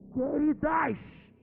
queridas.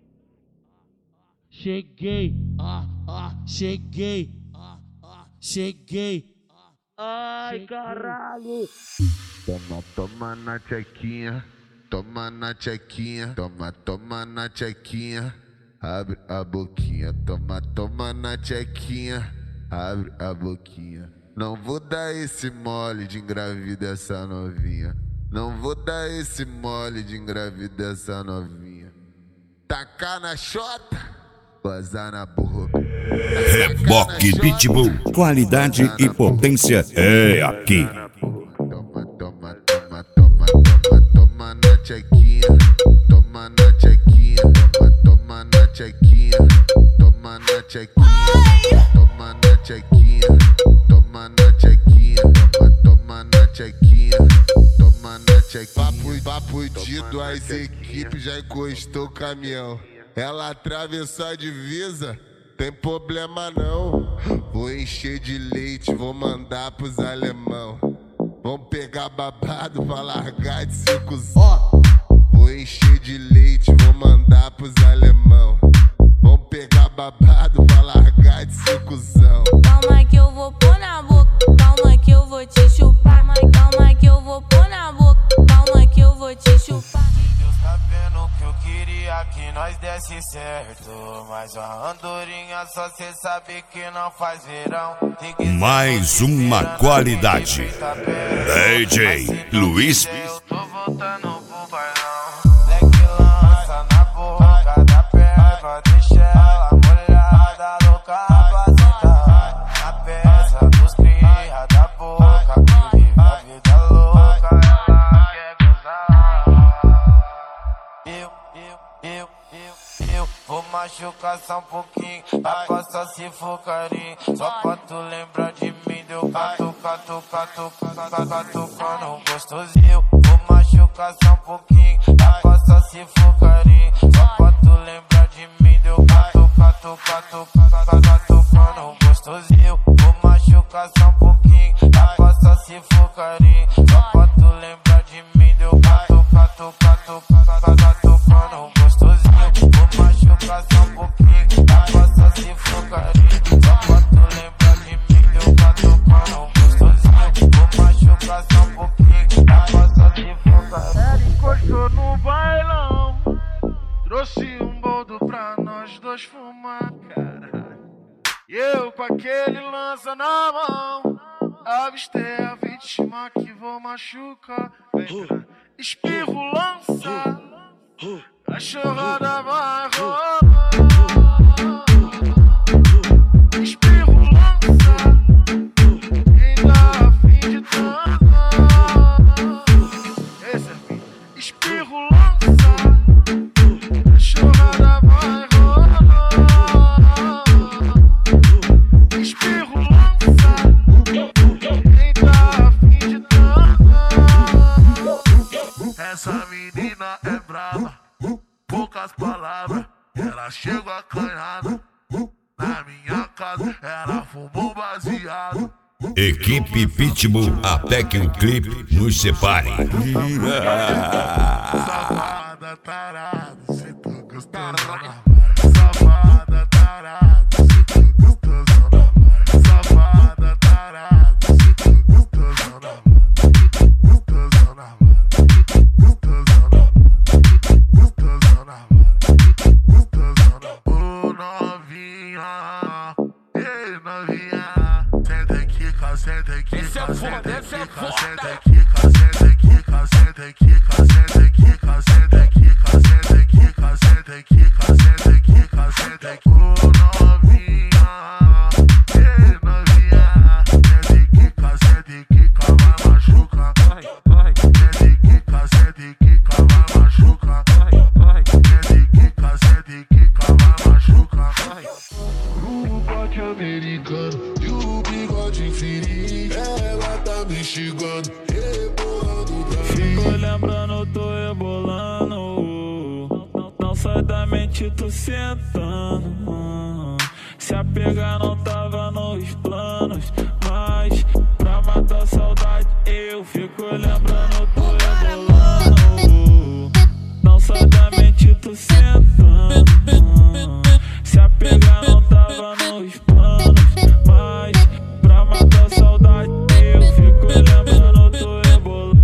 Cheguei, cheguei, cheguei. Ai, caralho. Toma na tchequinha, toma na tchequinha, toma na tchequinha, abre a boquinha, toma na tchequinha, abre a boquinha. Não vou dar esse mole de engravidar essa novinha. Não vou dar esse mole de engravidar essa novinha. Tacar na chota, gozar na boca. Reboque Pitbull, qualidade e potência é aqui. Toma na tchequinha, toma na tchequinha, toma na tchequinha, toma na tchequinha, toma na tchequinha, toma na tchequinha, toma na tchequinha, toma na tchequinha. Papo dito, as equipes já encostou o caminhão. Ela atravessou a divisa, tem problema não. Vou encher de leite, vou mandar pros alemão. Vão pegar babado pra largar de circuncisão. Vou encher de leite, vou mandar pros alemão. Vão pegar babado pra largar de circuncisão. Calma que eu vou pôr na boca, calma que eu vou te chupar. Calma que eu vou pôr na boca, calma que eu vou te chupar. Deus tá vendo que eu queria que nós desse certo, mas a andorinha só cê sabe que não faz verão. Mais uma qualidade. DJ Luiz. Eu tô voltando pro bailão. Leque lança na boca da perna, deixa ela molhada, louca pra sentar. Na peça dos cria da boca, que vive a vida louca, ela quer gozar. Eu vou machucar só um pouquinho, a só se for carinho. Só pra tu lembrar de mim, deu catucando gostosinho. Vou machucar só um pouquinho, a só se for carinho. Só pra tu lembrar de mim, deu catucando gostosinho. Vou machucar só um pouquinho, a só se for carinho. Só pra tu lembrar de mim, deu catucando gostosinho. Vou machucar só um pouquinho, só se for carinho. Só pra tu lembrar de mim, deu catucando gostosinho. Vou machucar só um pouquinho, só se for carinho. Ela encostou no bailão, trouxe um boldo pra nós dois fumar. E eu com aquele lança na mão, avistei a vítima que vou machucar. Espirro lança, cachorrada vai rolar. Espirro lança, ainda a fim de transar. Esse é fim. Espirro lança, cachorrada vai rolar. Espirro lança, ainda a fim de transar. Essa menina é brava, poucas palavras, ela chegou acanhada. Na minha casa, ela fumou baseado. Equipe Pitbull, até que um clipe nos separe. Safada tarada, cê tá gostando na vara. Safada tarada, cê tá gostando na vara. Safada tarada, cê tá gostando na vara. Gostando na vara, gostando na vara, gostando na vara, gostando na vara. Ô novinha, ei novinha, senta aqui, senta aqui, Esse é foda, esse é foda. senta aqui, senta aqui, senta aqui, senta aqui, senta aqui, senta aqui, senta aqui, senta aqui, senta aqui. Ô novinha, ei novinha, senta aqui, vai machucar. Senta aqui, vai machucar. Senta aqui, vai machucar. O bote americano e o bigode infinito, ela tá me xingando, rebolando pra mim. Fico lembrando, tô rebolando. Não sai da mente, tô sentando. Se a pegar não tava nos planos, mas pra matar a saudade eu fico lembrando, tô rebolando. Não sai da mente, tô tu sentando. Se a pegar não tava nos planos, mas pra matar a saudade eu fico lembrando do rebolando.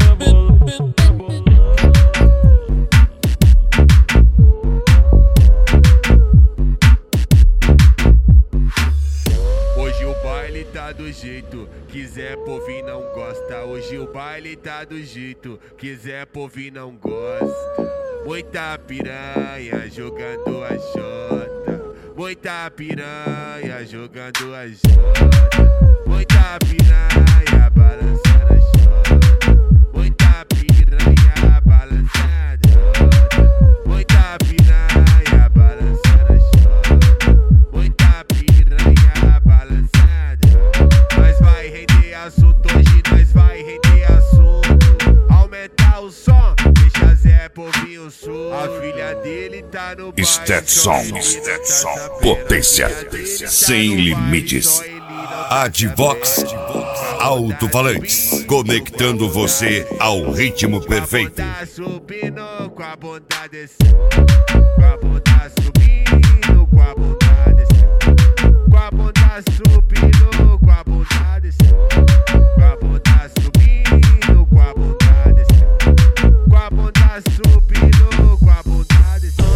Hoje o baile tá do jeito, quiser por vir não gosta. Hoje o baile tá do jeito, quiser por vir não gosta. Muita piranha jogando a jota, muita piranha jogando a jota, muita piranha balançando a jota, muita piranha balançando a jota, muita piranha balançando a jota, muita piranha balançando. Nós vai render assunto hoje, nós vai render assunto. Aumentar o som, deixa Zé por vir o som. A filha dele tá no baile, Stetson, potência sem limites. Advox Alto-Falantes, conectando você ao ritmo perfeito. Com a bunda subindo, com a bunda descendo, com a bunda subindo, com a bunda descendo, com a bunda subindo, com a bunda descendo, com a bunda subindo, com a bunda descendo, com a bunda subindo, com a bunda descendo.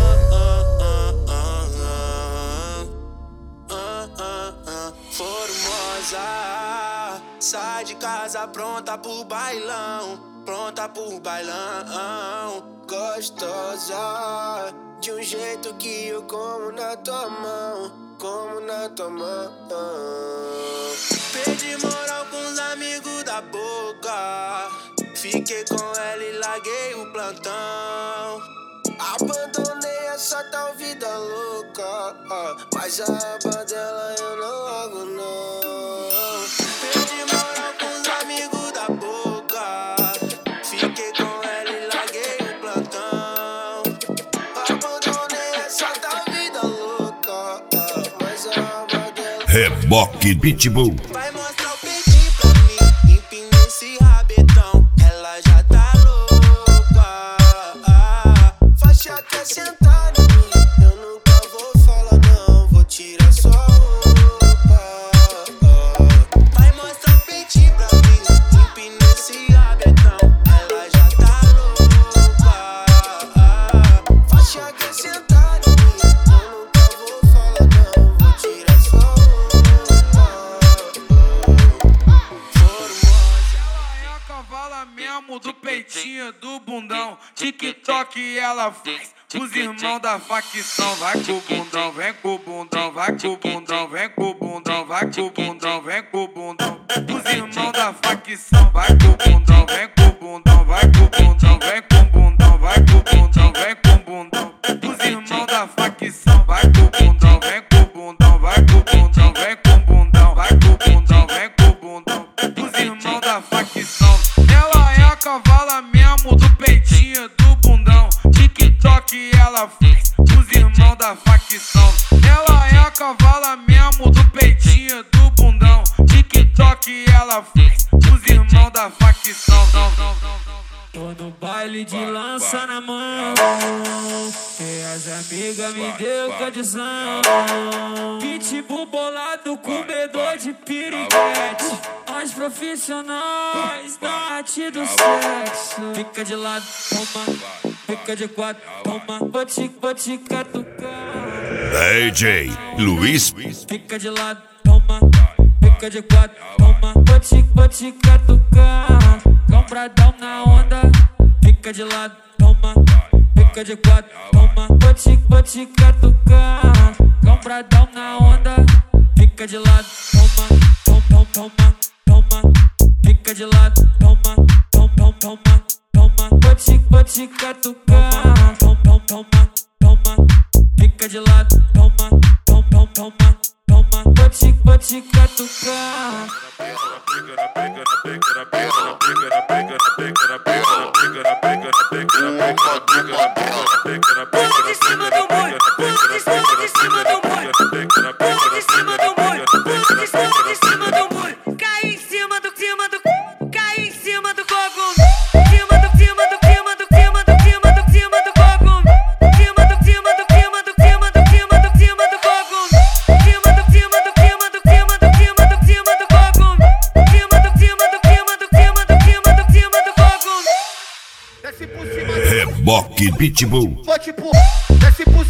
Formosa, sai de casa pronta pro bailão, pronta pro bailão. Gostosa, de um jeito que eu como na tua mão, como na tua mão. Perdi moral com os amigos da boca, fiquei com ela e larguei o plantão. Abandonei essa tal vida louca, mas a aba dela eu não largo não. Perdi moral com os amigos da boca, fiquei com ela e larguei o plantão. Abandonei essa tal vida louca, mas a aba dela... Reboque Pitbull. Vai mostrar o peitinho pra mim, empina esse rabetão, ela já tá louca. Faixa quer sentar em mim, eu nunca vou falar não, vou tirar sua roupa. Vai mostrar o peitinho pra mim, empina esse rabetão, ela já tá louca. Faixa quer sentar em mim, eu nunca vou falar não, vou tirar sua roupa. Ela é a cavala mesmo do peitinho do bundão. TikTok ela faz os irmãos da facção. Vai com o bundão, vem com o bundão, vai com o bundão, vem com o bundão, vai com o bundão, vem com o bundão. Os irmãos da facção. Vai com o bundão, vem com o bundão, vai com o bundão, vem com o bundão, vai com o bundão, vem com o bundão. Os irmãos da facção. Vai com o bundão, vem com o bundão, vai com o bundão, vem com o bundão, vai com o bundão, vem com o bundão. Os irmãos da facção. Ela é a cavala mesmo do peitinho do bundão. TikTok ela faz os irmãos da facção. Ela é a cavala mesmo do peitinho do bundão. TikTok ela faz os irmãos da facção. Tô no baile de lança na mão, e as amigas me deu condição. Pitbull bolado, comedor de piriguete. Nós profissionais da arte do sexo. Fica de lado, toma, fica de quatro, toma. Vou te catucar. DJ Luiz. Fica de lado, toma, fica de quatro, toma. Vou te catucar. Compradão na onda, fica de lado, toma, fica de quatro, toma. Vou te catucar. Compradão na onda, fica de lado, toma, toma, toma. Fica de lado, toma, toma. Vou te catucar. Toma, fica de lado, toma, toma. Vou te catucar. Pula de cima do muro, pula de cima do muro, pula de cima do muro, pula de cima do muro. Cai em cima do cai em cima do cogum. Cima do cogum. Rock Pitbull. Vou tipo, desce por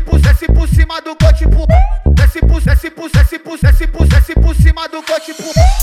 cima do gol, tipo, desce por cima do gol, tipo.